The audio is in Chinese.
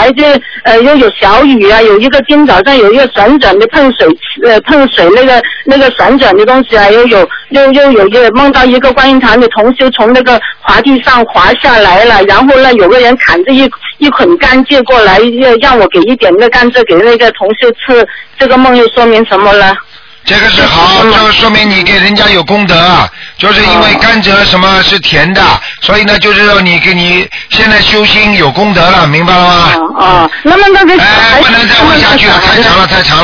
来就又有小雨啊，有一个今早上有一个旋转的碰水那个旋转的东西啊，又有一个梦到一个观音堂的同修从那个滑梯上滑下来了，然后呢有个人砍着一捆甘蔗过来，让我给一点的甘蔗给那个同修吃，这个梦又说明什么了？ 这个是好，就说明你给人家有功德，就是因为甘蔗什么是甜的，所以呢，就是说你现在修心有功德了，明白了吗？ 那么那个不能再问下去了，太长了。